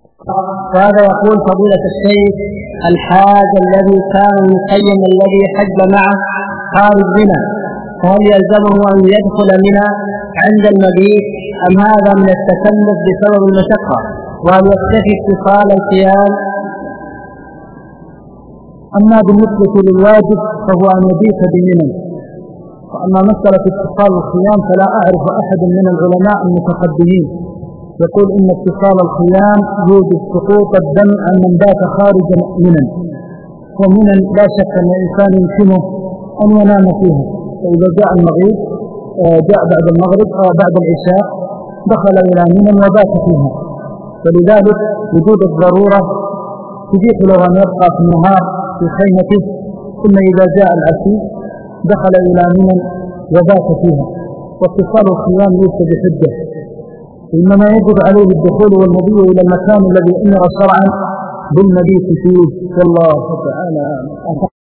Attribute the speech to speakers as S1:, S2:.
S1: وهذا يقول فضيلة الشيخ: الحاج الذي كان مقيم الذي حج معه خارج منى، فهل يلزمه أن يدخل منى عند المبيت أم هذا من التكلف بسبب المشقة؟ وهل يكتفي اتصال القيام؟
S2: أما بالنسبة للواجب فهو أن يبيت بمنى، وأما مسألة اتصال الخيام فلا أعرف أحدا من العلماء المتقدمين يقول إن اتصال الخيام يوجب سقوط الدم عن من بات خارج منى، ومنى لا شك أن الإنسان يمكنه أن ينام فيها، فإذا جاء المغرب جاء بعد المغرب أو بعد العشاء دخل إلى منى وبات فيها، فلذلك وجود الضرورة تجيب له أن يبقى في النهار في خيمته، ثم إذا جاء العشي دخل إلى منى وبات فيها. واتصال الخيام ليس بحجة، إنما يجب عليه الدخول والمضي إلى المكان الذي أمر شرعا بالمبيت فيه. والله تعالى